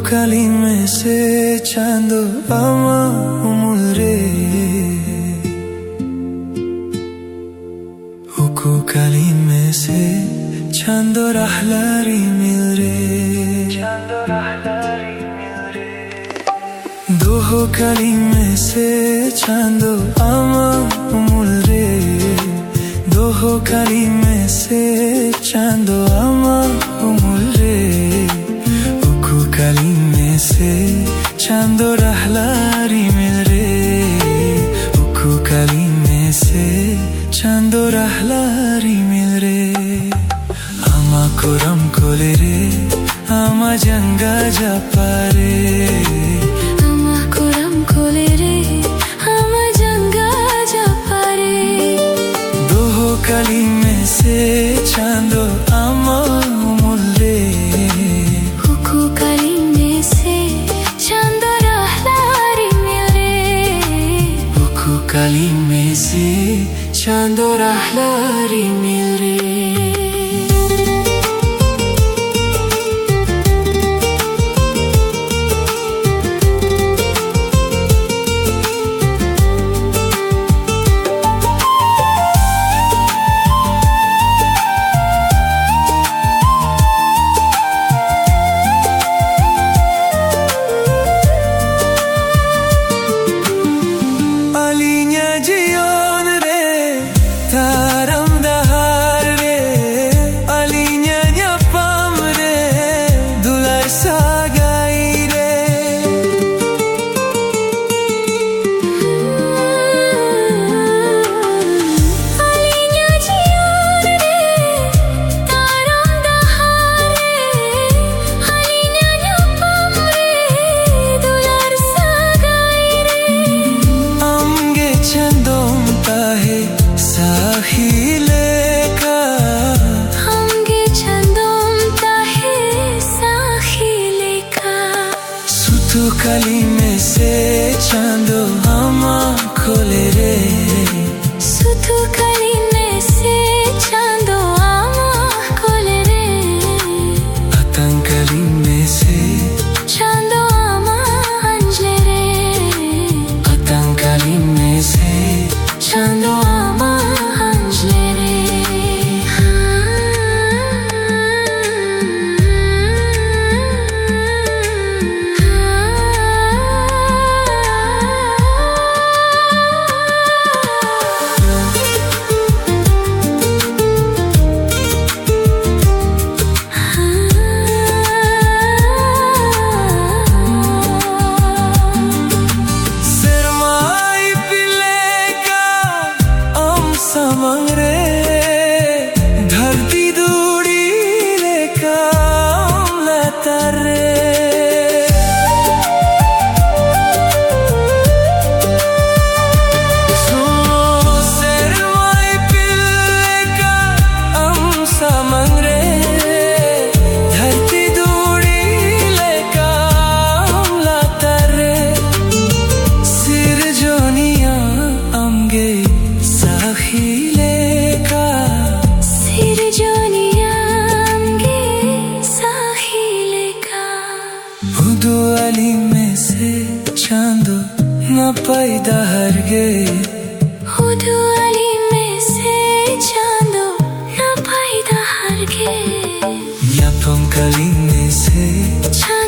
kalime se chando ama umure Uku kalime se chando rahlari milre Doho kalime se chando ama umure Doho kalime se chando ama umure Uku kalime se chando rahlari milre Uku kalime se chando rahlari milre Ama koram kolere ama janga japare Ama koram kolere ama janga japare Doho kalime se chando ama umure Uku kalime se chando rahlari milre Uku kalime se chando rahlari milre Sutu kalime se chando ama kolere Sutu kalime se chando ama kolere Atan kalime se chando ama anjere Atan kalime se chando ama anjere धरती दूरी लेका अमलता रे सुनो सरमाई पिल्ले का अमसा मंगरे धरती दूरी लेका अमलता रे सिर जोनिया अमगे साखीले Hudu alime se chando na paida harge Hudu alime se chando na paida harge Yapam kalime se